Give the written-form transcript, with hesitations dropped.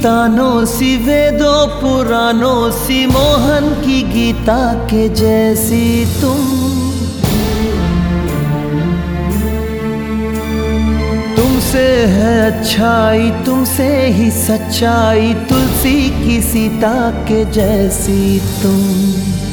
तानों सी वेदों पुराणों सी मोहन की गीता के जैसी तुमसे है अच्छाई, तुमसे ही सच्चाई, तुलसी की सीता के जैसी तुम।